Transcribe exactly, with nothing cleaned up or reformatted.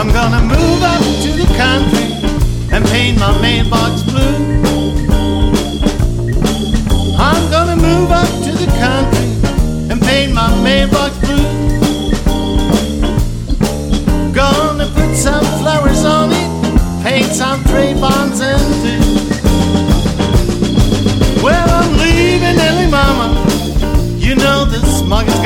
I'm gonna move up to the country and paint my mailbox blue. I'm gonna move up to the country and paint my mailbox blue. Gonna put some flowers on it, paint some tray bonds and two. Well, I'm leaving L A, mama. You know the smug is